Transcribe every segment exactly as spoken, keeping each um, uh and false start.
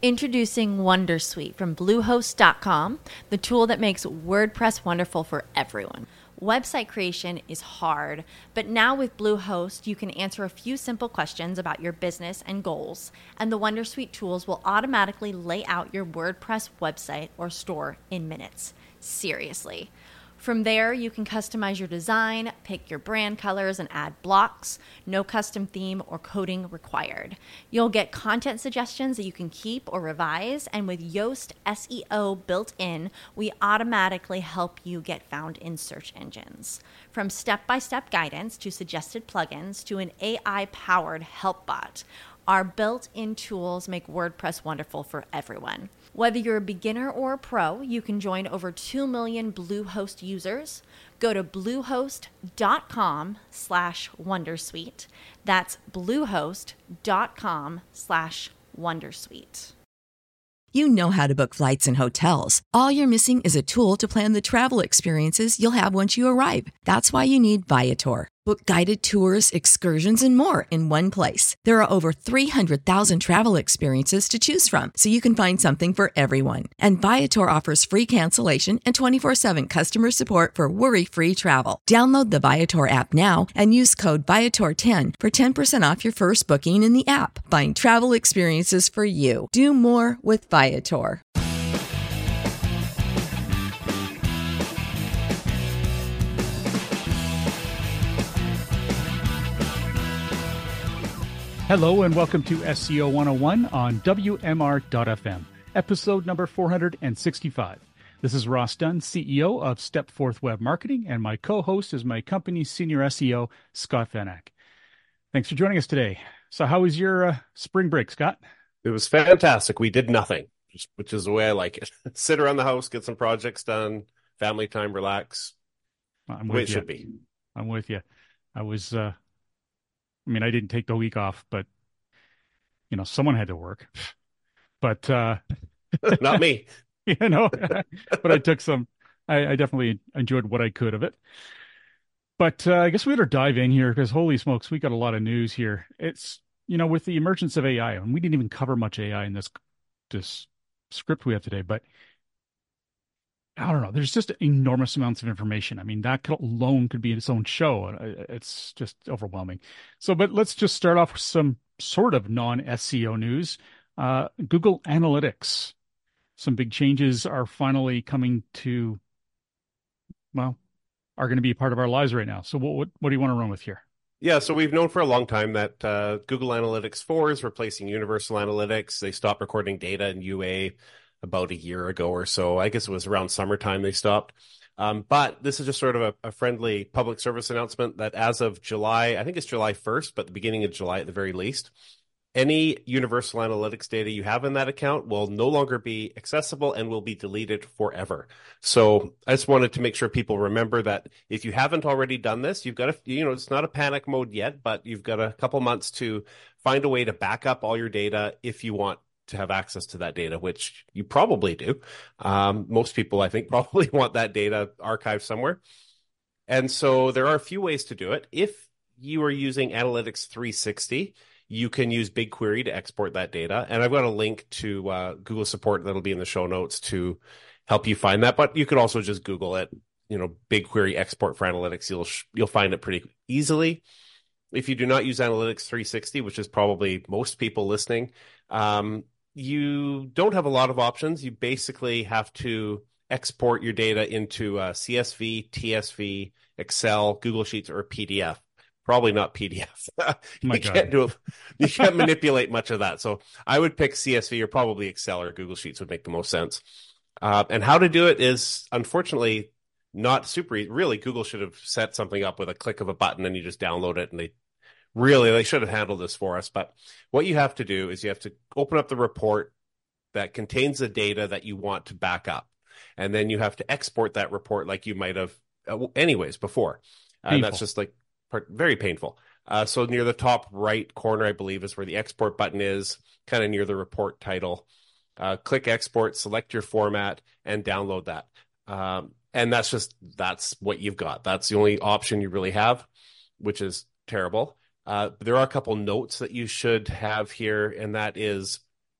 Introducing Wondersuite from Bluehost dot com, the tool that makes WordPress wonderful for everyone. Website creation is hard, but now with Bluehost, you can answer a few simple questions about your business and goals, and the Wondersuite tools will automatically lay out your WordPress website or store in minutes. Seriously. From there, you can customize your design, pick your brand colors, and add blocks. No custom theme or coding required. You'll get content suggestions that you can keep or revise, and with Yoast S E O built in, we automatically help you get found in search engines. From step-by-step guidance to suggested plugins to an A I-powered help bot, our built-in tools make WordPress wonderful for everyone. Whether you're a beginner or a pro, you can join over two million Bluehost users. Go to bluehost dot com slash wondersuite. That's bluehost dot com slash wondersuite. You know how to book flights and hotels. All you're missing is a tool to plan the travel experiences you'll have once you arrive. That's why you need Viator. Book guided tours, excursions, and more in one place. There are over three hundred thousand travel experiences to choose from, so you can find something for everyone. And Viator offers free cancellation and twenty-four seven customer support for worry-free travel. Download the Viator app now and use code Viator ten for ten percent off your first booking in the app. Find travel experiences for you. Do more with Viator. Hello and welcome to S E O one oh one on W M R dot F M, episode number four hundred sixty-five. This is Ross Dunn, C E O of Stepforth Web Marketing, and my co-host is my company's senior S E O, Scott Van Ack. Thanks for joining us today. So how was your uh, spring break, Scott? It was fantastic. We did nothing, which is the way I like it. Sit around the house, get some projects done, family time, relax. I'm the way with it you. should be. I'm with you. I was... Uh, I mean, I didn't take the week off, but, you know, someone had to work. But, uh, not me. You know, but I took some, I, I definitely enjoyed what I could of it. But uh, I guess we better dive in here because, holy smokes, we got a lot of news here. It's, you know, with the emergence of A I, and we didn't even cover much A I in this, this script we have today, but I don't know. There's just enormous amounts of information. I mean, that could, alone could be its own show. It's just overwhelming. So, but let's just start off with some sort of non-S E O news. Uh, Google Analytics. Some big changes are finally coming to, well, are going to be a part of our lives right now. So what, what, what do you want to run with here? Yeah, so we've known for a long time that uh, Google Analytics four is replacing Universal Analytics. They stopped recording data in U A about a year ago or so. I guess it was around summertime they stopped. Um, but this is just sort of a, a friendly public service announcement that as of July, I think it's July first, but the beginning of July at the very least, any Universal Analytics data you have in that account will no longer be accessible and will be deleted forever. So I just wanted to make sure people remember that if you haven't already done this, you've got to, you know, it's not a panic mode yet, but you've got a couple months to find a way to back up all your data if you want to have access to that data, which you probably do. Um, most people, I think, probably want that data archived somewhere. And so there are a few ways to do it. If you are using Analytics three sixty, you can use BigQuery to export that data. And I've got a link to uh, Google support that'll be in the show notes to help you find that. But you could also just Google it, you know, BigQuery export for Analytics. You'll you'll find it pretty easily. If you do not use Analytics three sixty, which is probably most people listening, um, you don't have a lot of options. You basically have to export your data into uh, C S V, T S V, Excel, Google Sheets, or P D F. Probably not P D F. you My can't God. do it. You can't manipulate much of that. So I would pick C S V or probably Excel or Google Sheets would make the most sense. Uh, and how to do it is unfortunately not super easy. Really, Google should have set something up with a click of a button and you just download it, and they Really, they should have handled this for us. But what you have to do is you have to open up the report that contains the data that you want to back up. And then you have to export that report like you might have uh, anyways before. And uh, that's just like part, very painful. Uh, so near the top right corner, I believe, is where the export button is, kind of near the report title. Uh, click export, select your format, and download that. Um, and that's just, that's what you've got. That's the only option you really have, which is terrible. Uh, there are a couple notes that you should have here, and that is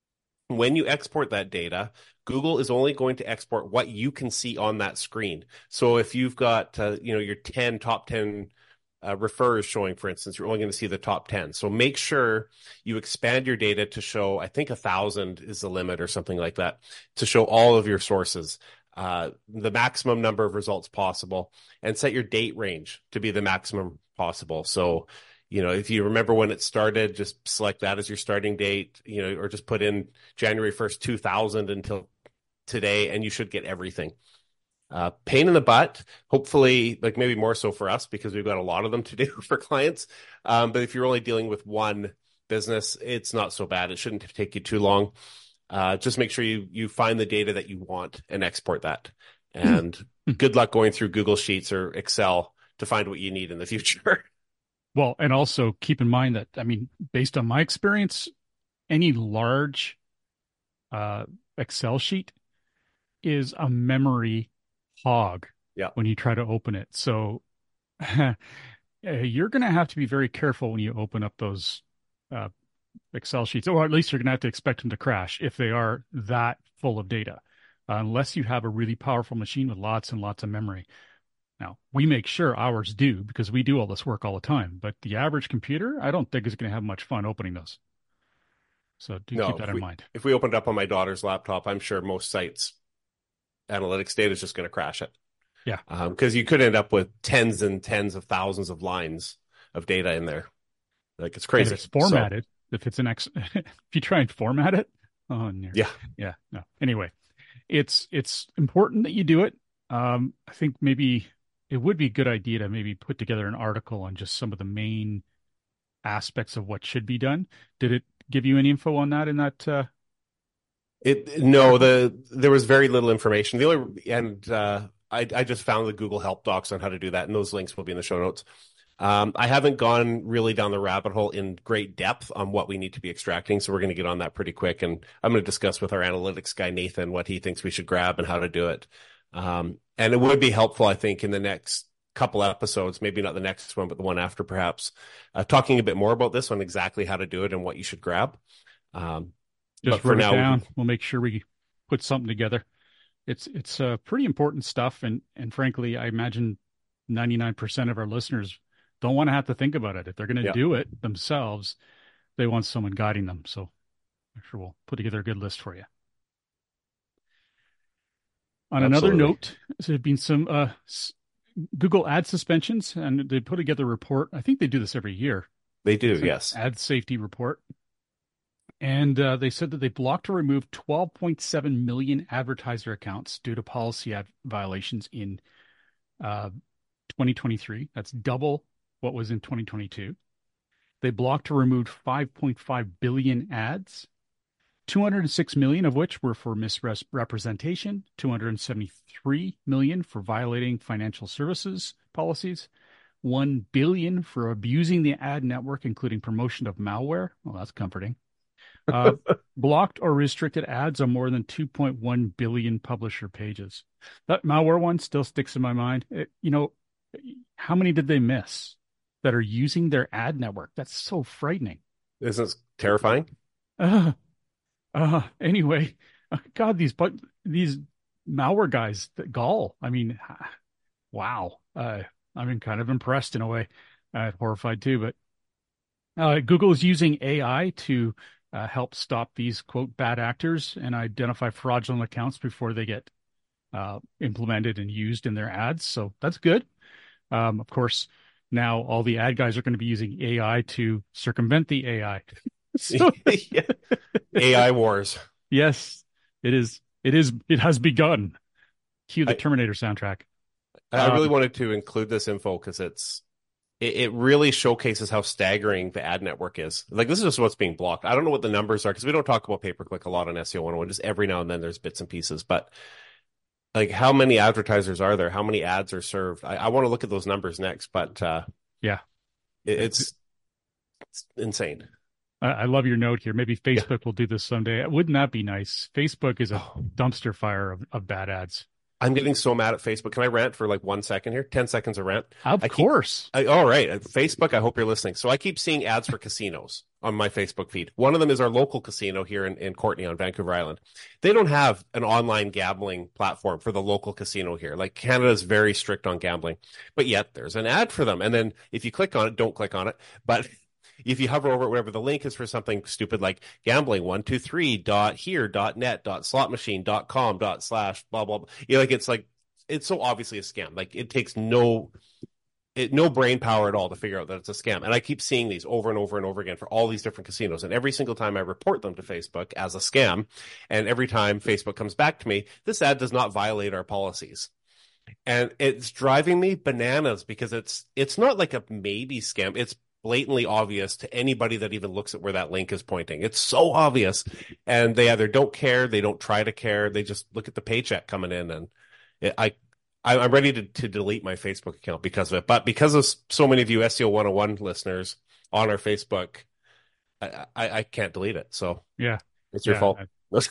When you export that data, Google is only going to export what you can see on that screen. So if you've got, uh, you know, your ten top ten uh, refers showing, for instance, you're only going to see the top ten. So make sure you expand your data to show, I think a thousand is the limit or something like that, to show all of your sources, uh, the maximum number of results possible, and set your date range to be the maximum possible. So, you know, if you remember when it started, just select that as your starting date, you know, or just put in January first, two thousand until today, and you should get everything. Uh, pain in the butt, hopefully, like maybe more so for us because we've got a lot of them to do for clients. Um, but if you're only dealing with one business, it's not so bad. It shouldn't take you too long. Uh, just make sure you you find the data that you want and export that. And good luck going through Google Sheets or Excel to find what you need in the future. Well, and also keep in mind that, I mean, based on my experience, any large uh, Excel sheet is a memory hog Yeah. when you try to open it. So you're going to have to be very careful when you open up those uh, Excel sheets, or at least you're going to have to expect them to crash if they are that full of data, uh, unless you have a really powerful machine with lots and lots of memory. Now, we make sure ours do because we do all this work all the time, but the average computer, I don't think is going to have much fun opening those. So do No, keep that if in we, mind. if we opened up on my daughter's laptop, I'm sure most sites analytics data is just going to crash it. Yeah. Because um, you could end up with tens and tens of thousands of lines of data in there. Like it's crazy. And if it's formatted, so, if it's an X, if you try and format it, oh, no. yeah, yeah, no. Anyway, it's it's important that you do it. Um, I think maybe it would be a good idea to maybe put together an article on just some of the main aspects of what should be done. Did it give you any info on that in that? Uh... It no, the there was very little information. The only and uh, I I just found the Google Help docs on how to do that, and those links will be in the show notes. Um, I haven't gone really down the rabbit hole in great depth on what we need to be extracting, so we're going to get on that pretty quick. And I'm going to discuss with our analytics guy, Nathan, what he thinks we should grab and how to do it. Um, and it would be helpful, I think, in the next couple episodes, maybe not the next one, but the one after perhaps, uh, talking a bit more about this on exactly how to do it and what you should grab. Um, Just write it down. We'll make sure we put something together. It's it's uh, pretty important stuff. And, and frankly, I imagine ninety-nine percent of our listeners don't want to have to think about it. If they're going to yeah. do it themselves, they want someone guiding them. So I'm sure we'll put together a good list for you. On Absolutely. Another note, there have been some uh, Google ad suspensions, and they put together a report. I think they do this every year. They do, yes. Ad safety report. And uh, they said that they blocked or removed twelve point seven million advertiser accounts due to policy ad violations in uh, twenty twenty-three. That's double what was in twenty twenty-two. They blocked or removed five point five billion ads, two hundred six million of which were for misrepresentation, two hundred seventy-three million for violating financial services policies, one billion for abusing the ad network, including promotion of malware. Well, that's comforting. Uh, blocked or restricted ads on more than two point one billion publisher pages. That malware one still sticks in my mind. It, you know, how many did they miss that are using their ad network? That's so frightening. Isn't it terrifying? Uh, uh, anyway, uh, God, these but these malware guys, that gall. I mean, wow. Uh, I mean, kind of impressed in a way. Uh, horrified too, but uh, Google is using A I to Uh, help stop these, quote, bad actors and identify fraudulent accounts before they get uh, implemented and used in their ads. So that's good. Um, of course, now all the ad guys are going to be using A I to circumvent the A I. So, yeah. A I wars. Yes, it is. It is. It has begun. Cue the I, Terminator soundtrack. I um, really wanted to include this info because it's it really showcases how staggering the ad network is. Like, this is just what's being blocked. I don't know what the numbers are because we don't talk about pay-per-click a lot on S E O one oh one. Just every now and then there's bits and pieces. But, like, how many advertisers are there? How many ads are served? I, I want to look at those numbers next. But, uh, yeah, it, it's, it's insane. I, I love your note here. Maybe Facebook yeah. will do this someday. Wouldn't that be nice? Facebook is a dumpster fire of, of bad ads. I'm getting so mad at Facebook. Can I rant for like one second here? ten seconds of rant. Of I keep, course. I, all right. Facebook, I hope you're listening. So I keep seeing ads for casinos on my Facebook feed. One of them is our local casino here in, in Courtenay on Vancouver Island. They don't have an online gambling platform for the local casino here. Like Canada's very strict on gambling, but yet there's an ad for them. And then if you click on it, don't click on it. But if you hover over it, whatever the link is for something stupid like gambling one two three dot here dot net dot slot machine dot com dot slash blah blah blah. You know, like it's like it's so obviously a scam. Like it takes no it, no brain power at all to figure out that it's a scam. And I keep seeing these over and over and over again for all these different casinos. And every single time I report them to Facebook as a scam, and every time Facebook comes back to me, this ad does not violate our policies. And it's driving me bananas because it's it's not like a maybe scam. It's blatantly obvious to anybody that even looks at where that link is pointing. It's so obvious. And they either don't care, they don't try to care, they just look at the paycheck coming in. And it, I, I, I'm ready to, to delete my Facebook account because of it. But because of so many of you S E O one oh one listeners on our Facebook, I, I, I can't delete it. So yeah, it's your yeah. fault.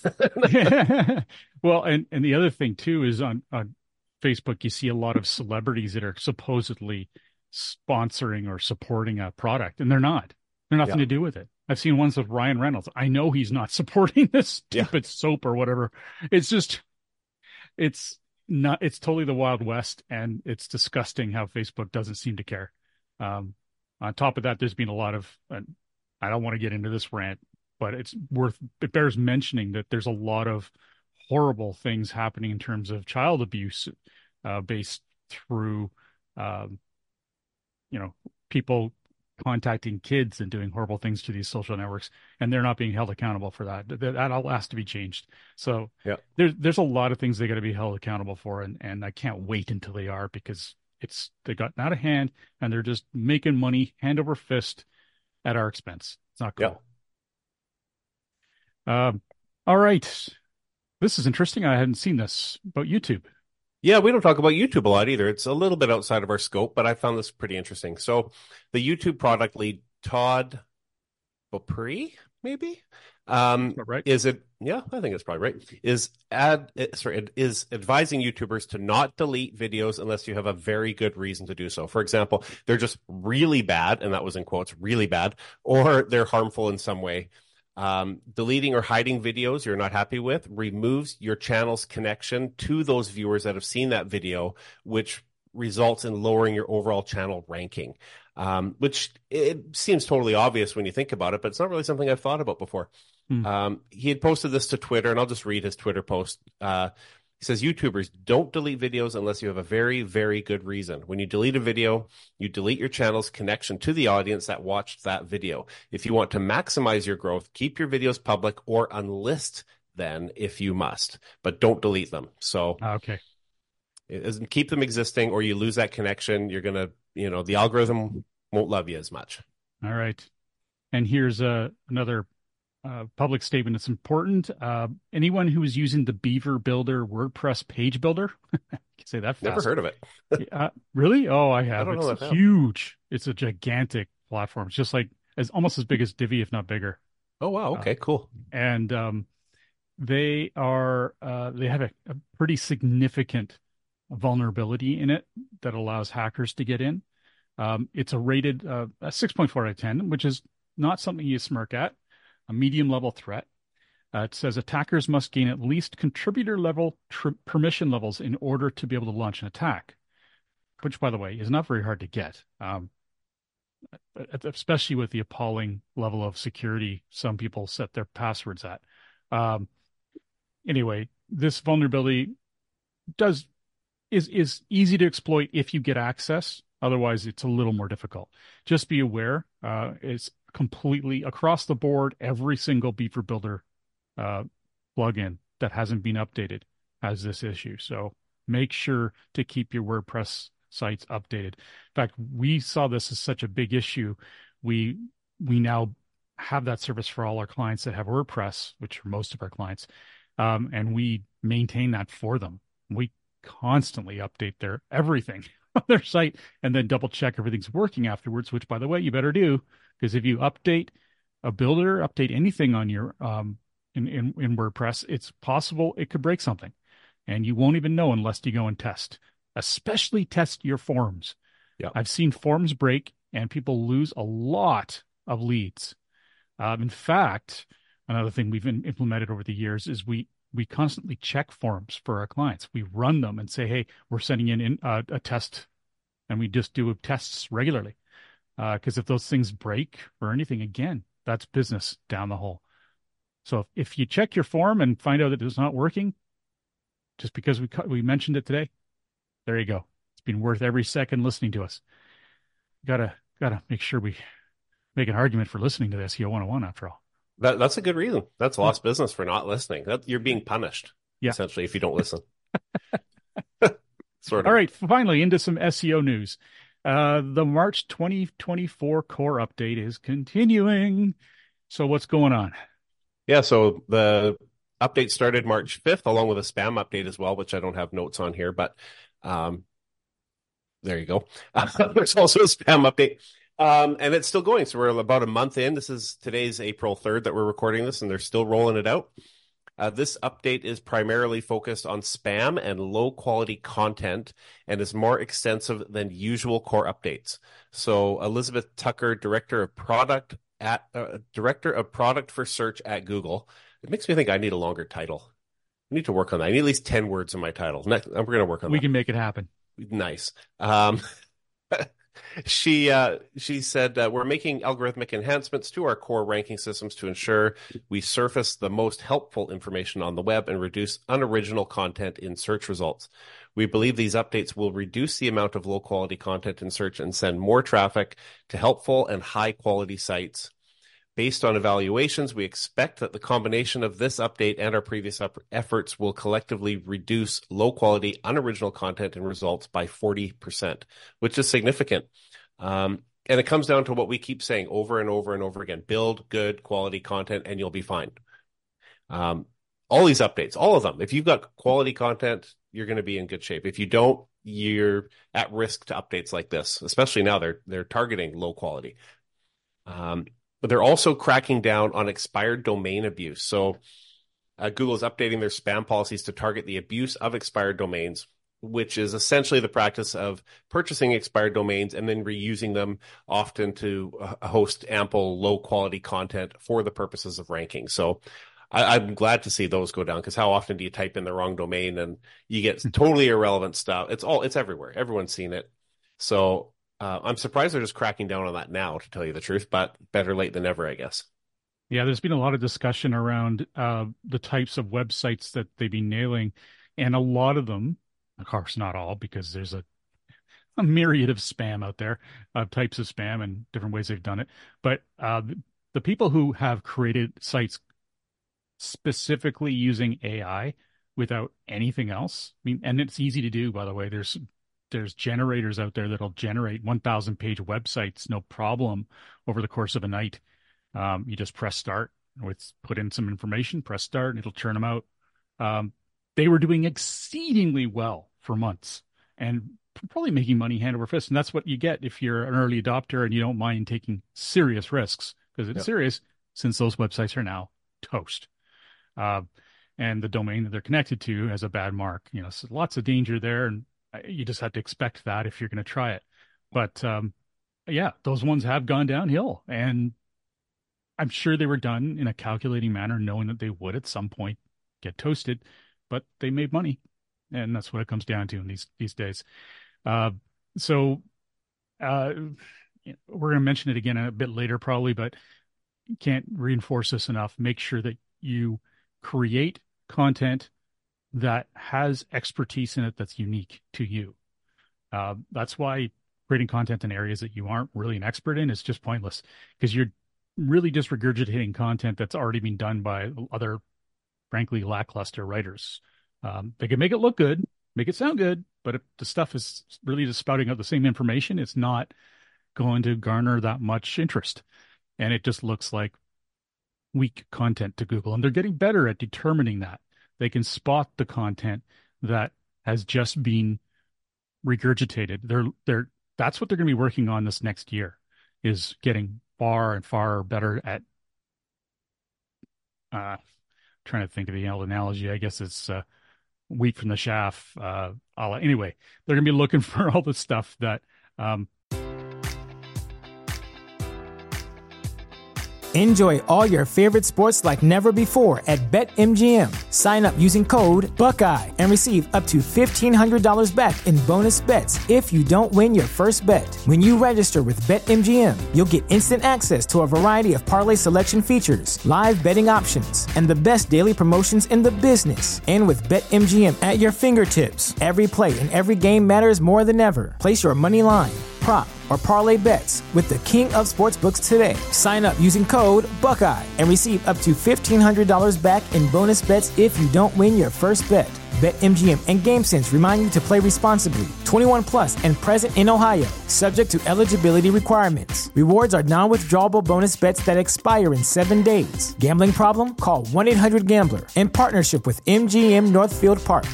Well, and, and the other thing too is on, on Facebook, you see a lot of celebrities that are supposedly sponsoring or supporting a product, and they're not. They're nothing Yeah. to do with it. I've seen ones with Ryan Reynolds. I know he's not supporting this stupid yeah. soap or whatever. It's just, it's not, it's totally the Wild West, and it's disgusting how Facebook doesn't seem to care. Um, on top of that, there's been a lot of, uh, I don't want to get into this rant, but it's worth, it bears mentioning that there's a lot of horrible things happening in terms of child abuse uh, based through, um, you know, people contacting kids and doing horrible things to these social networks, and they're not being held accountable for that. That, that all has to be changed. So yeah. there's there's a lot of things they got to be held accountable for, and and I can't wait until they are, because it's they got out of hand and they're just making money hand over fist at our expense. It's not cool. Yeah. Um, all right, this is interesting. I hadn't seen this about YouTube. Yeah, we don't talk about YouTube a lot either. It's a little bit outside of our scope, but I found this pretty interesting. So the YouTube product lead, Todd Beaupre, maybe? Um, right. Is it? Yeah, I think it's probably right. Is ad sorry is advising YouTubers to not delete videos unless you have a very good reason to do so. For example, they're just really bad, and that was in quotes, really bad, or they're harmful in some way. Um, deleting or hiding videos you're not happy with removes your channel's connection to those viewers that have seen that video, which results in lowering your overall channel ranking. Um, which it seems totally obvious when you think about it, but it's not really something I've thought about before. Hmm. Um, he had posted this to Twitter, and I'll just read his Twitter post. Uh, He says, YouTubers, don't delete videos unless you have a very, very good reason. When you delete a video, you delete your channel's connection to the audience that watched that video. If you want to maximize your growth, keep your videos public or unlist them if you must, but don't delete them. So okay, it, keep them existing, or you lose that connection. You're going to, you know, the algorithm won't love you as much. All right. And here's uh, another Uh, public statement that's important. Uh, anyone who is using the Beaver Builder WordPress page builder, can say that fast. Never heard of it. uh, really? Oh, I have. I don't it's know huge. It's a gigantic platform. It's just like as almost as big as Divi, if not bigger. Oh wow. Okay. Uh, cool. And um, they are uh, they have a, a pretty significant vulnerability in it that allows hackers to get in. Um, it's a rated uh, a six point four out of ten, which is not something you smirk at. A medium level threat. Uh, it says attackers must gain at least contributor level tr- permission levels in order to be able to launch an attack, which, by the way, is not very hard to get, um, especially with the appalling level of security some people set their passwords at. Um, anyway, this vulnerability does is is easy to exploit if you get access. Otherwise, it's a little more difficult. Just be aware. Uh, it's completely across the board. Every single Beaver Builder uh, plugin that hasn't been updated has this issue. So make sure to keep your WordPress sites updated. In fact, we saw this as such a big issue. We we now have that service for all our clients that have WordPress, which are most of our clients, um, and we maintain that for them. We constantly update their everything on their site and then double check everything's working afterwards, which, by the way, you better do, because if you update a builder, update anything on your um in, in in WordPress, it's possible it could break something. and you won't even know unless you go and test, especially test your forms. Yeah. I've seen forms break and people lose a lot of leads. Um, in fact, another thing we've implemented over the years is we we constantly check forms for our clients. We run them and say, hey, we're sending in, in uh, a test, and we just do tests regularly. Because uh, if those things break or anything, again, that's business down the hole. So if, if you check your form and find out that it's not working, just because we we mentioned it today, there you go. It's been worth every second listening to us. Gotta gotta make sure we make an argument for listening to the S E O one oh one after all. That, that's a good reason. That's lost business for not listening. That, you're being punished, yeah. essentially, if you don't listen. Sort of. All right, finally, into some S E O news. Uh, the March twenty twenty-four core update is continuing. So what's going on? Yeah, so the update started March fifth, along with a spam update as well, which I don't have notes on here, but um, there you go. Uh, there's also a spam update. Um, and it's still going. So we're about a month in. This is today's April third that we're recording this, and they're still rolling it out. Uh, this update is primarily focused on spam and low-quality content and is more extensive than usual core updates. So Elizabeth Tucker, Director of Product at uh, Director of Product for Search at Google. It makes me think I need a longer title. I need to work on that. I need at least ten words in my title. Next, we're going to work on we that. We can make it happen. Nice. Um, She uh, she said, uh, we're making algorithmic enhancements to our core ranking systems to ensure we surface the most helpful information on the web and reduce unoriginal content in search results. We believe these updates will reduce the amount of low-quality content in search and send more traffic to helpful and high-quality sites. Based on evaluations, we expect that the combination of this update and our previous up- efforts will collectively reduce low-quality, unoriginal content and results by forty percent, which is significant. Um, and it comes down to what we keep saying over and over and over again. Build good quality content and you'll be fine. Um, all these updates, all of them, if you've got quality content, you're going to be in good shape. If you don't, you're at risk to updates like this, especially now they're they're targeting low quality. Um, But they're also cracking down on expired domain abuse. So uh, Google is updating their spam policies to target the abuse of expired domains, which is essentially the practice of purchasing expired domains and then reusing them, often to uh, host ample low-quality content for the purposes of ranking. So I, I'm glad to see those go down, because how often do you type in the wrong domain and you get totally irrelevant stuff? It's all it's everywhere. Everyone's seen it. So Uh, I'm surprised they're just cracking down on that now, to tell you the truth, but better late than never, I guess. Yeah, there's been a lot of discussion around uh, the types of websites that they've been nailing, and a lot of them, of course, not all, because there's a, a myriad of spam out there, of types of spam and different ways they've done it. But uh, the, the people who have created sites specifically using A I without anything else, I mean, and it's easy to do, by the way. There's There's generators out there that'll generate one thousand page websites, no problem, over the course of a night. Um, you just press start, with put in some information, press start, and it'll churn them out. Um, they were doing exceedingly well for months and probably making money hand over fist. And that's what you get if you're an early adopter and you don't mind taking serious risks, because it's Yep. serious, since those websites are now toast. Uh, and the domain that they're connected to has a bad mark. You know, so lots of danger there, and you just have to expect that if you're going to try it. But um, yeah, those ones have gone downhill, and I'm sure they were done in a calculating manner, knowing that they would at some point get toasted, but they made money, and that's what it comes down to in these these days. Uh, so uh, we're going to mention it again a bit later, probably, but can't reinforce this enough. Make sure that you create content that has expertise in it that's unique to you. Uh, that's why creating content in areas that you aren't really an expert in is just pointless, because you're really just regurgitating content that's already been done by other, frankly, lackluster writers. Um, they can make it look good, make it sound good, but if the stuff is really just spouting out the same information, it's not going to garner that much interest. And it just looks like weak content to Google. And they're getting better at determining that. They can spot the content that has just been regurgitated. They're they're that's what they're going to be working on this next year, is getting far and far better at uh trying to think of the old analogy. I guess it's uh wheat from the chaff. Uh, a la- anyway, they're going to be looking for all the stuff that um, Enjoy all your favorite sports like never before at BetMGM. Sign up using code Buckeye and receive up to fifteen hundred dollars back in bonus bets if you don't win your first bet. When you register with BetMGM, you'll get instant access to a variety of parlay selection features, live betting options, and the best daily promotions in the business. And with BetMGM at your fingertips, every play and every game matters more than ever. Place your money line, prop, or parlay bets with the king of sportsbooks today. Sign up using code Buckeye and receive up to fifteen hundred dollars back in bonus bets if you don't win your first bet. BetMGM and GameSense remind you to play responsibly. twenty-one plus and present in Ohio, subject to eligibility requirements. Rewards are non-withdrawable bonus bets that expire in seven days. Gambling problem? Call one eight hundred gambler in partnership with M G M Northfield Park.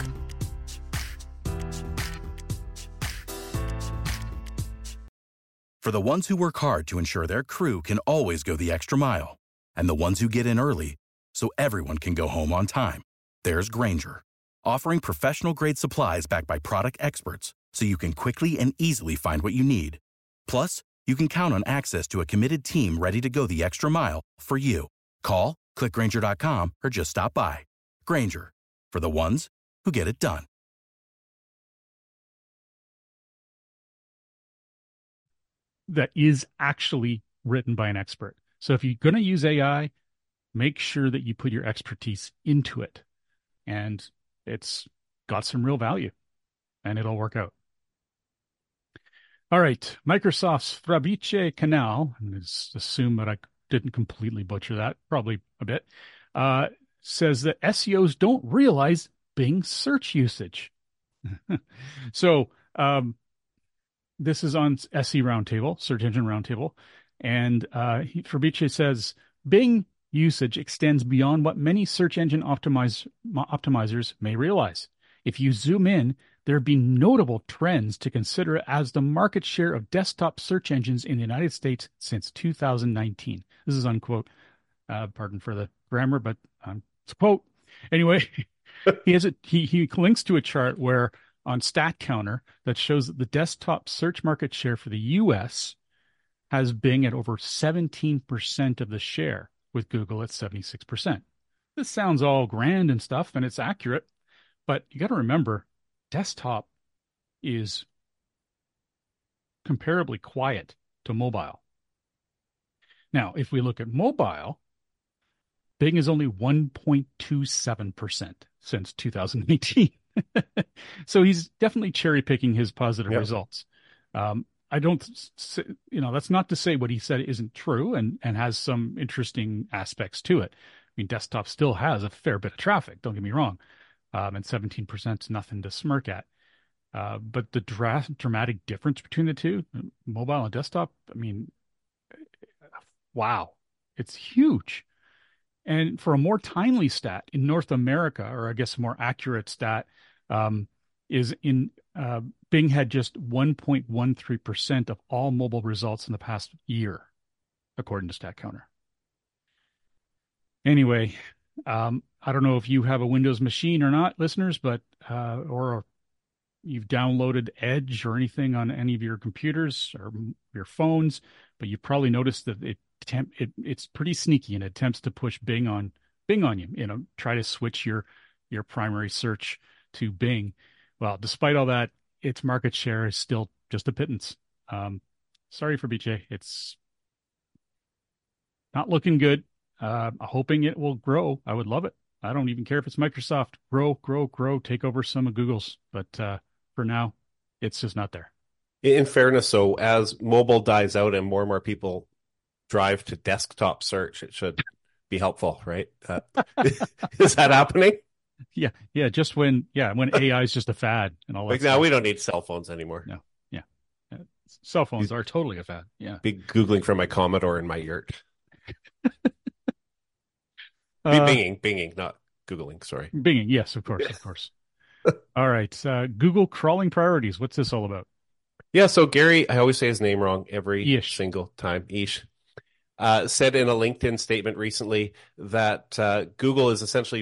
For the ones who work hard to ensure their crew can always go the extra mile, and the ones who get in early so everyone can go home on time, there's Grainger, offering professional-grade supplies backed by product experts so you can quickly and easily find what you need. Plus, you can count on access to a committed team ready to go the extra mile for you. Call, click Grainger dot com, or just stop by. Grainger, for the ones who get it done. that is actually written by an expert. So if you're going to use A I, make sure that you put your expertise into it. And it's got some real value, and it'll work out. All right. Microsoft's Frabice Canal, and let's assume that I didn't completely butcher that, probably a bit, uh, says that S E Os don't realize Bing search usage. so um, this is on S E Roundtable, Search Engine Roundtable, and uh, he, Frabice says Bing usage extends beyond what many search engine optimize, optimizers may realize. If you zoom in, there have been notable trends to consider as the market share of desktop search engines in the United States since two thousand nineteen. This is unquote. Uh, pardon for the grammar, but um, it's a quote. Anyway, he has a, he he links to a chart where on StatCounter that shows that the desktop search market share for the U S has Bing at over seventeen percent of the share, with Google at seventy-six percent. This sounds all grand and stuff, and it's accurate, but you got to remember, desktop is comparably quiet to mobile. Now, if we look at mobile, Bing is only one point two seven percent since two thousand eighteen. So he's definitely cherry picking his positive yep. results. Um, I don't, say, you know, that's not to say what he said isn't true and, and has some interesting aspects to it. I mean, desktop still has a fair bit of traffic, don't get me wrong. Um, and seventeen percent is nothing to smirk at. Uh, but the dra- dramatic difference between the two, mobile and desktop, I mean, wow, it's huge. And for a more timely stat in North America, or I guess a more accurate stat, um, is in uh, Bing had just one point one three percent of all mobile results in the past year, according to StatCounter. Anyway, um, I don't know if you have a Windows machine or not, listeners, but uh, or you've downloaded Edge or anything on any of your computers or your phones, but you probably noticed that it Attempt, it, it's pretty sneaky and attempts to push Bing on Bing on you, you know, try to switch your your primary search to Bing. Well, despite all that, its market share is still just a pittance. Um, sorry for B J. It's not looking good. Uh, I'm hoping it will grow. I would love it. I don't even care if it's Microsoft. Grow, grow, grow, take over some of Google's. But uh, for now, it's just not there. In fairness, so as mobile dies out and more and more people drive to desktop search, it should be helpful, right? Uh, is that happening? Yeah, yeah. Just when, yeah, when A I is just a fad and all that. Like now, we don't need cell phones anymore. No, yeah, yeah. Cell phones are totally a fad. Yeah, be googling for my Commodore in my yurt. be uh, binging, binging, not googling. Sorry, binging. Yes, of course, of course. All right, uh, Google crawling priorities. What's this all about? Yeah, so Gary, I always say his name wrong every Ish. single time. Ish. Uh, said in a LinkedIn statement recently that uh, Google is essentially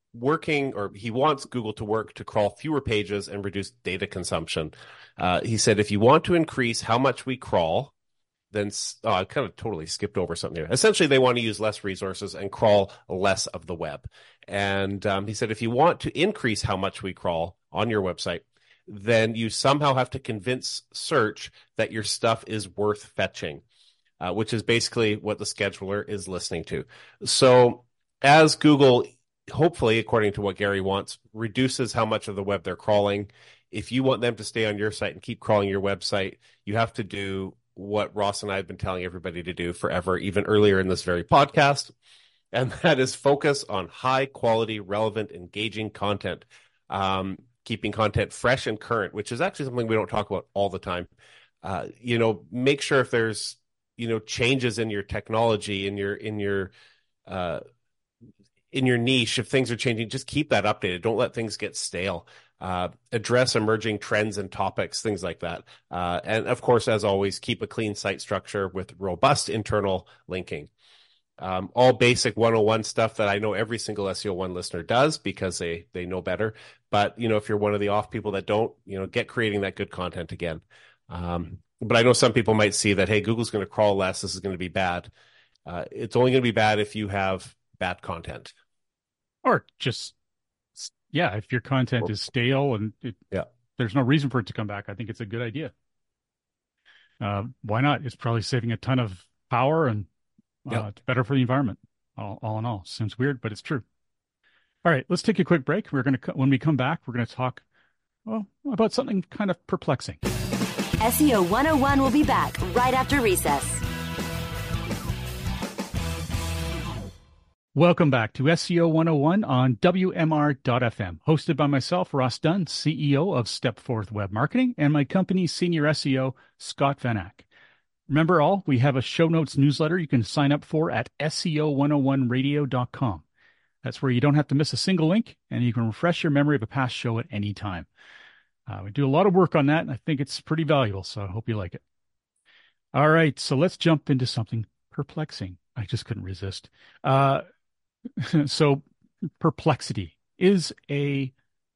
working, or he wants Google to work to crawl fewer pages and reduce data consumption. Uh, he said, if you want to increase how much we crawl, then oh, I kind of totally skipped over something here. Essentially, they want to use less resources and crawl less of the web. And um, he said, if you want to increase how much we crawl on your website, then you somehow have to convince search that your stuff is worth fetching, uh, which is basically what the scheduler is listening to. So as Google, hopefully, according to what Gary wants, reduces how much of the web they're crawling, if you want them to stay on your site and keep crawling your website, you have to do what Ross and I have been telling everybody to do forever, even earlier in this very podcast, and that is focus on high quality, relevant, engaging content. Um, keeping content fresh and current, which is actually something we don't talk about all the time. Uh, you know, make sure if there's, you know, changes in your technology, in your, in your, uh, in your niche, if things are changing, just keep that updated. Don't let things get stale. Uh, address emerging trends and topics, things like that. Uh, and of course, as always, keep a clean site structure with robust internal linking. Um, all basic one oh one stuff that I know every single S E O one listener does because they they know better. But, you know, if you're one of the off people that don't, you know, get creating that good content again. Um, but I know some people might see that, hey, Google's going to crawl less. This is going to be bad. Uh, it's only going to be bad if you have bad content. Or just, yeah, if your content is stale and it, yeah, there's no reason for it to come back, I think it's a good idea. Uh, why not? It's probably saving a ton of power and Uh, yep. It's better for the environment. All, all in all, seems weird, but it's true. All right, let's take a quick break. We're going to, when we come back, we're going to talk well about something kind of perplexing. S E O one oh one will be back right after recess. Welcome back to S E O one oh one on W M R dot F M, hosted by myself, Ross Dunn, C E O of Stepforth Web Marketing, and my company's senior S E O, Scott Van Ack. Remember all, we have a show notes newsletter you can sign up for at S E O one oh one radio dot com. That's where you don't have to miss a single link, and you can refresh your memory of a past show at any time. Uh, we do a lot of work on that, and I think it's pretty valuable, so I hope you like it. All right, so let's jump into something perplexing. I just couldn't resist. Uh, so Perplexity is a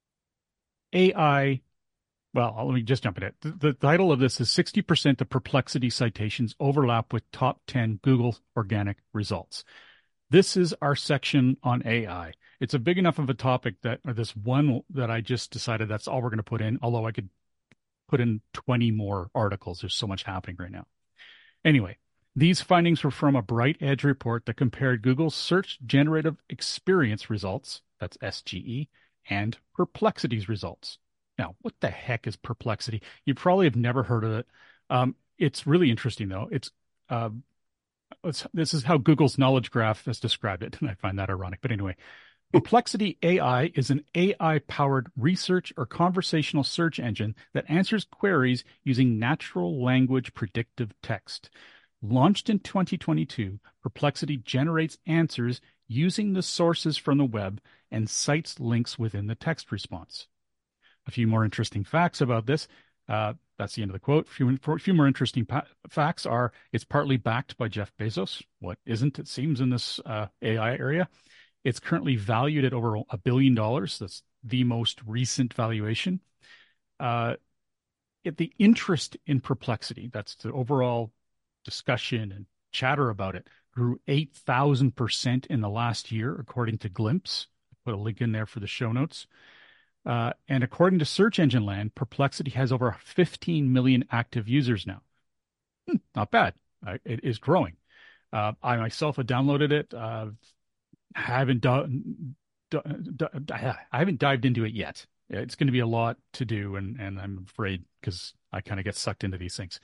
AI... Well, let me just jump in it. The, the title of this is sixty percent of Perplexity citations overlap with top ten Google organic results. This is our section on A I. It's a big enough of a topic that, or this one that I just decided that's all we're going to put in, although I could put in twenty more articles. There's so much happening right now. Anyway, these findings were from a Bright Edge report that compared Google's Search Generative Experience results, that's S G E, and Perplexity's results. Now, what the heck is Perplexity? You probably have never heard of it. Um, it's really interesting, though. It's, uh, it's this is how Google's knowledge graph has described it, and I find that ironic. But anyway, Perplexity A I is an A I-powered research or conversational search engine that answers queries using natural language predictive text. Launched in twenty twenty-two, Perplexity generates answers using the sources from the web and cites links within the text response. A few more interesting facts about this. Uh, that's the end of the quote. A few, a few more interesting pa- facts are it's partly backed by Jeff Bezos. What isn't, it seems, in this uh, A I area. It's currently valued at over a billion dollars. That's the most recent valuation. Uh, it, the interest in Perplexity, that's the overall discussion and chatter about it, grew eight thousand percent in the last year, according to Glimpse. Put a link in there for the show notes. Uh, and according to Search Engine Land, Perplexity has over fifteen million active users now. Hmm, not bad. Uh, it is growing. Uh, I myself have downloaded it. Uh, haven't do- do- do- I haven't dived into it yet. It's going to be a lot to do, and, and I'm afraid because I kind of get sucked into these things.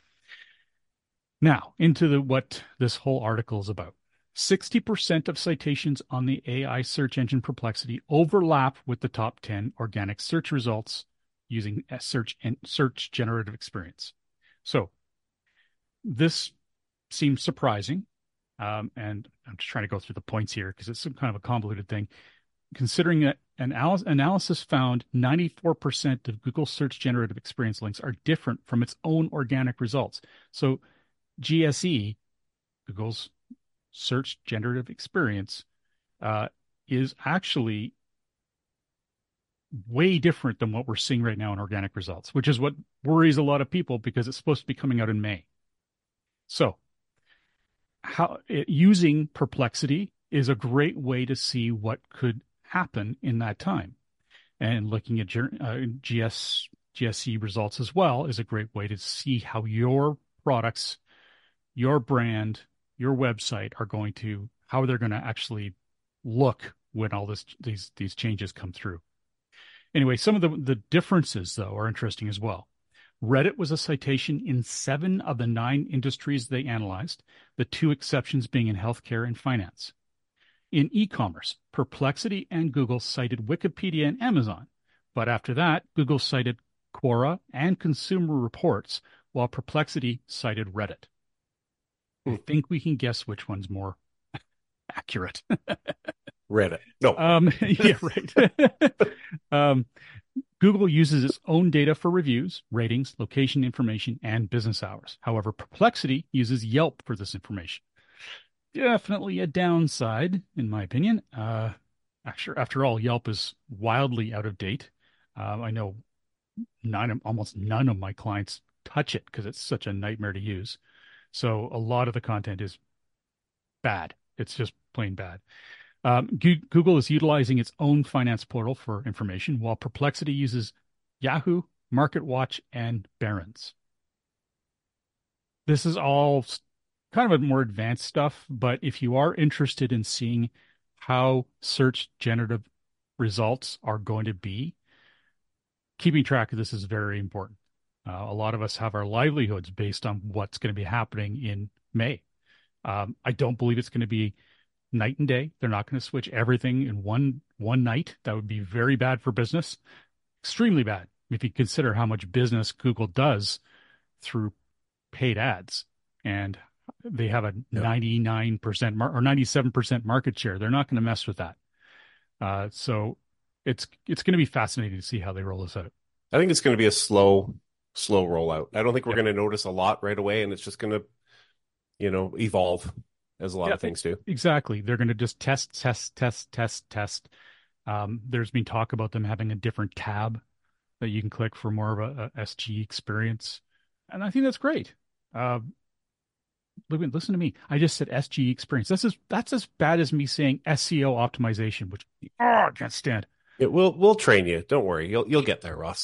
Now, into the what this whole article is about. sixty percent of citations on the A I search engine Perplexity overlap with the top ten organic search results using a search and search generative experience. So this seems surprising. Um, and I'm just trying to go through the points here because it's some kind of a convoluted thing. Considering that an analysis, analysis found ninety-four percent of Google search generative experience links are different from its own organic results. So G S E, Google's search generative experience, uh, is actually way different than what we're seeing right now in organic results, which is what worries a lot of people because it's supposed to be coming out in May. So how it, using Perplexity is a great way to see what could happen in that time. And looking at uh, G S, G S C results as well is a great way to see how your products, your brand, your website are going to, how they're going to actually look when all this these these changes come through. Anyway, some of the, the differences, though, are interesting as well. Reddit was a citation in seven of the nine industries they analyzed, the two exceptions being in healthcare and finance. In e-commerce, Perplexity and Google cited Wikipedia and Amazon, but after that, Google cited Quora and Consumer Reports, while Perplexity cited Reddit. I think we can guess which one's more accurate. Reddit. No. Um, yeah, right. um, Google uses its own data for reviews, ratings, location information, and business hours. However, Perplexity uses Yelp for this information. Definitely a downside, in my opinion. Uh, actually, after all, Yelp is wildly out of date. Uh, I know none, almost none of my clients touch it because it's such a nightmare to use. So a lot of the content is bad. It's just plain bad. Um, Google is utilizing its own finance portal for information, while Perplexity uses Yahoo, MarketWatch, and Barron's. This is all kind of a more advanced stuff, but if you are interested in seeing how search generative results are going to be, keeping track of this is very important. Uh, a lot of us have our livelihoods based on what's going to be happening in May. Um, I don't believe it's going to be night and day. They're not going to switch everything in one one night. That would be very bad for business. Extremely bad if you consider how much business Google does through paid ads. And they have a yep. ninety-nine percent mar- or ninety-seven percent market share. They're not going to mess with that. Uh, so it's it's going to be fascinating to see how they roll this out. I think it's going to be a slow, slow rollout. I don't think we're yep. going to notice a lot right away, and it's just going to, you know, evolve as a lot yeah, of things do. Exactly. They're going to just test, test, test, test, test. Um, there's been talk about them having a different tab that you can click for more of a, a S G experience. And I think that's great. Uh, listen to me. I just said S G experience. That's as, that's as bad as me saying S E O optimization, which oh, I can't stand. It will, we'll train you. Don't worry. You'll, you'll get there, Ross.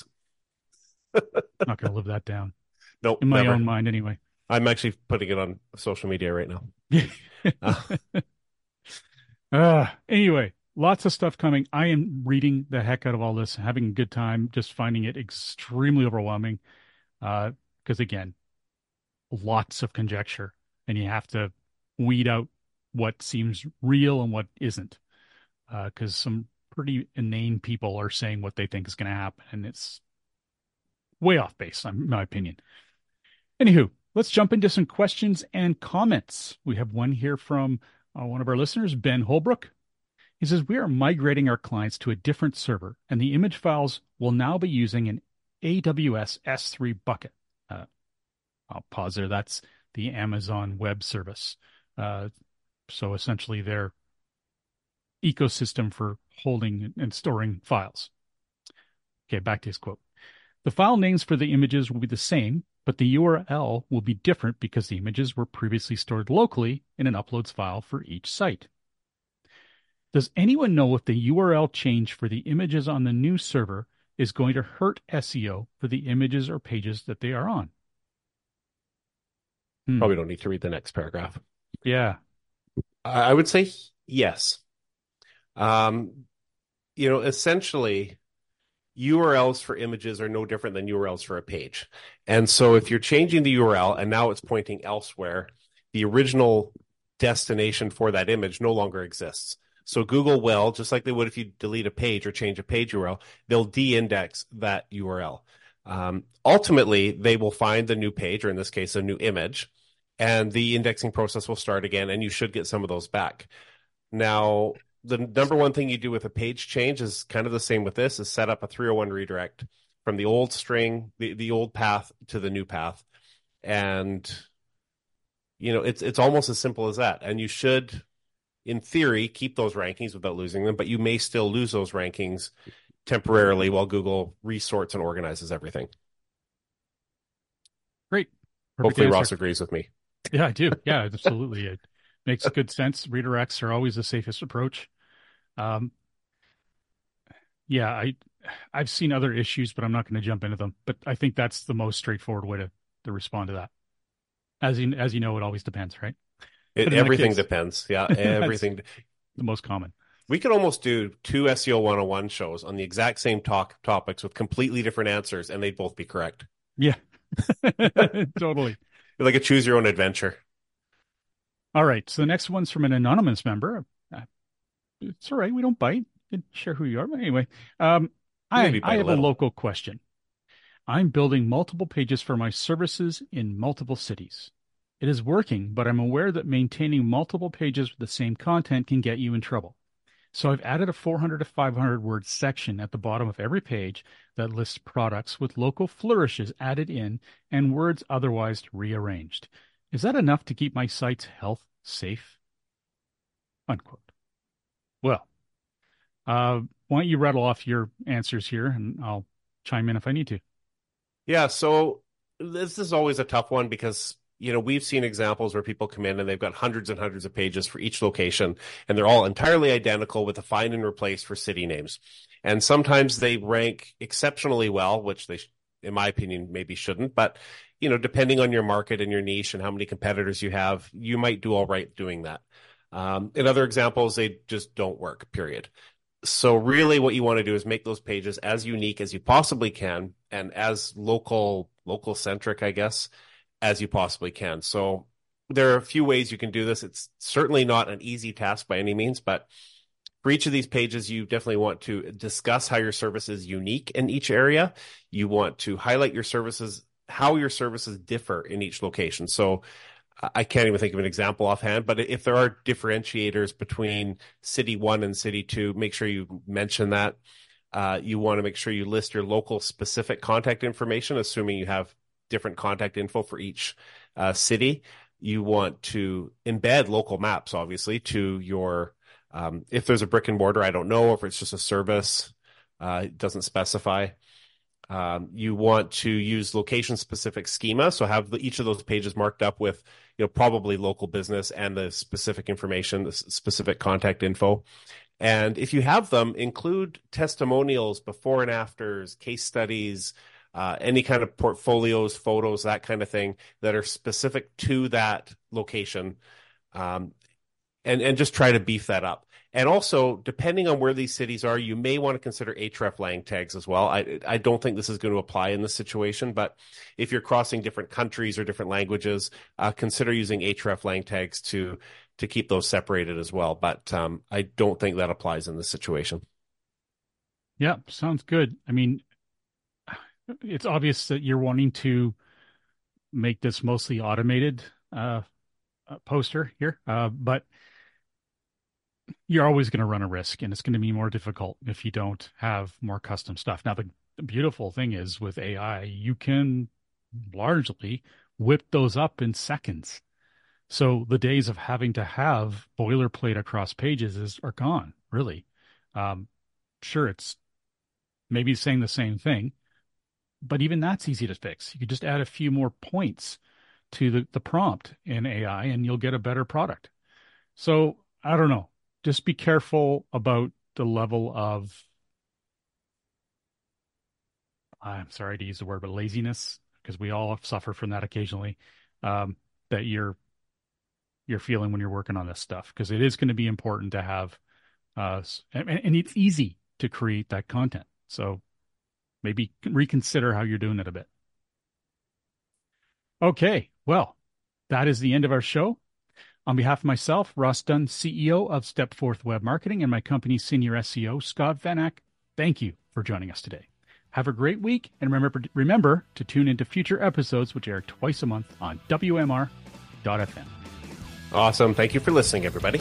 Not going to live that down. Nope. In my never. own mind anyway. I'm actually putting it on social media right now. uh. uh, anyway, lots of stuff coming. I am reading the heck out of all this, having a good time, just finding it extremely overwhelming. Uh, because again, lots of conjecture, and you have to weed out what seems real and what isn't. Uh, because some pretty inane people are saying what they think is going to happen, and it's way off base, in my opinion. Anywho, let's jump into some questions and comments. We have one here from uh, one of our listeners, Ben Holbrook. He says, we are migrating our clients to a different server, and the image files will now be using an A W S S three bucket. Uh, I'll pause there. That's the Amazon Web Service. Uh, so essentially their ecosystem for holding and storing files. Okay, back to his quote. The file names for the images will be the same, but the U R L will be different because the images were previously stored locally in an uploads file for each site. Does anyone know if the U R L change for the images on the new server is going to hurt S E O for the images or pages that they are on? Hmm. Probably don't need to read the next paragraph. Yeah. I would say yes. Um, you know, essentially, U R Ls for images are no different than U R Ls for a page. And so if you're changing the U R L and now it's pointing elsewhere, the original destination for that image no longer exists. So Google will, just like they would if you delete a page or change a page U R L, they'll de-index that U R L. Um, ultimately, they will find the new page, or in this case, a new image, and the indexing process will start again, and you should get some of those back. Now, the number one thing you do with a page change is kind of the same with this, is set up a three oh one redirect from the old string, the, the old path to the new path. And, you know, it's it's almost as simple as that. And you should, in theory, keep those rankings without losing them, but you may still lose those rankings temporarily while Google resorts and organizes everything. Great. Perfect Hopefully answer. Ross agrees with me. Yeah, I do. Yeah, absolutely. It makes good sense. Redirects are always the safest approach. Um, yeah, I, I've seen other issues, but I'm not going to jump into them. But I think that's the most straightforward way to, to respond to that. As you, as you know, it always depends, right? It, everything case, depends. Yeah, everything. The most common. We could almost do two S E O one oh one shows on the exact same talk topics with completely different answers, and they'd both be correct. Yeah, totally. Like a choose your own adventure. All right. So the next one's from an anonymous member. Uh, it's all right. We don't bite. You can share who you are. But anyway, um, I, I have a, a local question. I'm building multiple pages for my services in multiple cities. It is working, but I'm aware that maintaining multiple pages with the same content can get you in trouble. So I've added a four hundred to five hundred word section at the bottom of every page that lists products with local flourishes added in and words otherwise rearranged. Is that enough to keep my site's health safe? Unquote. Well, uh, why don't you rattle off your answers here, and I'll chime in if I need to. Yeah, so this is always a tough one because, you know, we've seen examples where people come in and they've got hundreds and hundreds of pages for each location, and they're all entirely identical with a find and replace for city names. And sometimes they rank exceptionally well, which they, in my opinion, maybe shouldn't. But, you know, depending on your market and your niche and how many competitors you have, you might do all right doing that. Um, in other examples, they just don't work, period. So really what you want to do is make those pages as unique as you possibly can and as local, local centric, I guess, as you possibly can. So there are a few ways you can do this. It's certainly not an easy task by any means, but for each of these pages, you definitely want to discuss how your service is unique in each area. You want to highlight your services, how your services differ in each location. So I can't even think of an example offhand, but if there are differentiators between city one and city two, make sure you mention that. Uh, you want to make sure you list your local specific contact information, assuming you have different contact info for each uh, city. You want to embed local maps, obviously, to your, um, if there's a brick and mortar, I don't know, if it's just a service, uh, it doesn't specify. Um, you want to use location-specific schema, so have the, each of those pages marked up with, you know, probably local business and the specific information, the specific contact info. And if you have them, include testimonials, before and afters, case studies, uh, any kind of portfolios, photos, that kind of thing that are specific to that location, um, and, and just try to beef that up. And also, depending on where these cities are, you may want to consider hreflang tags as well. I, I don't think this is going to apply in this situation, but if you're crossing different countries or different languages, uh, consider using hreflang tags to to keep those separated as well. But um, I don't think that applies in this situation. Yeah, sounds good. I mean, it's obvious that you're wanting to make this mostly automated uh, poster here, uh, but you're always going to run a risk, and it's going to be more difficult if you don't have more custom stuff. Now, the, the beautiful thing is with A I, you can largely whip those up in seconds. So the days of having to have boilerplate across pages is are gone, really. Um, sure, it's maybe saying the same thing, but even that's easy to fix. You could just add a few more points to the, the prompt in A I, and you'll get a better product. So I don't know. Just be careful about the level of, I'm sorry to use the word, but laziness, because we all suffer from that occasionally, um, that you're you're feeling when you're working on this stuff, because it is going to be important to have, uh, and, and it's easy to create that content. So maybe reconsider how you're doing it a bit. Okay, well, that is the end of our show. On behalf of myself, Ross Dunn, C E O of Stepforth Web Marketing, and my company's senior S E O, Scott Vanak, thank you for joining us today. Have a great week, and remember, remember to tune into future episodes, which air twice a month on W M R dot F M. Awesome. Thank you for listening, everybody.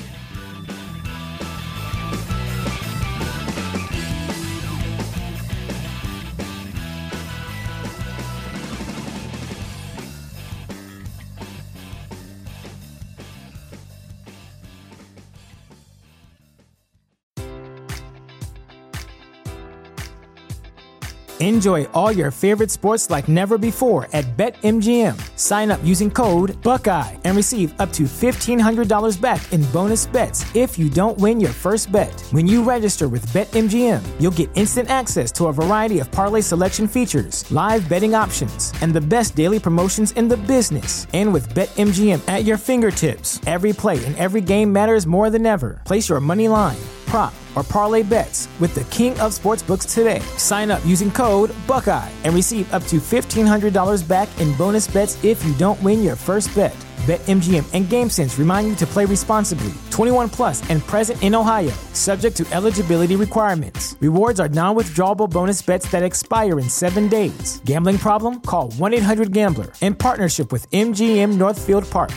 Enjoy all your favorite sports like never before at BetMGM. Sign up using code Buckeye and receive up to fifteen hundred dollars back in bonus bets if you don't win your first bet. When you register with BetMGM, you'll get instant access to a variety of parlay selection features, live betting options, and the best daily promotions in the business. And with BetMGM at your fingertips, every play and every game matters more than ever. Place your money line, prop, or parlay bets with the king of sportsbooks today. Sign up using code Buckeye and receive up to fifteen hundred dollars back in bonus bets if you don't win your first bet. BetMGM and GameSense remind you to play responsibly. twenty-one plus and present in Ohio, subject to eligibility requirements. Rewards are non-withdrawable bonus bets that expire in seven days. Gambling problem? Call one eight hundred gambler in partnership with M G M Northfield Park.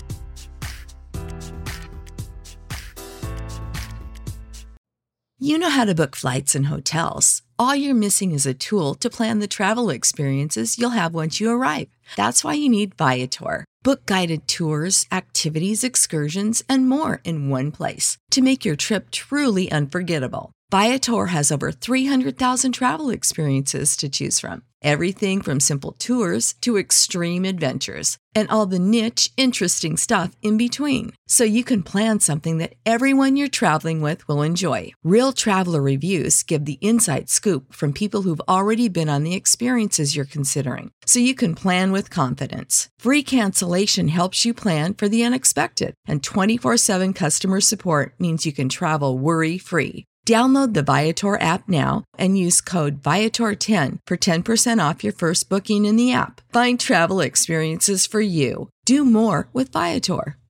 You know how to book flights and hotels. All you're missing is a tool to plan the travel experiences you'll have once you arrive. That's why you need Viator. Book guided tours, activities, excursions, and more in one place to make your trip truly unforgettable. Viator has over three hundred thousand travel experiences to choose from. Everything from simple tours to extreme adventures and all the niche, interesting stuff in between. So you can plan something that everyone you're traveling with will enjoy. Real traveler reviews give the inside scoop from people who've already been on the experiences you're considering. So you can plan with confidence. Free cancellation helps you plan for the unexpected. And twenty-four seven customer support means you can travel worry-free. Download the Viator app now and use code Viator ten for ten percent off your first booking in the app. Find travel experiences for you. Do more with Viator.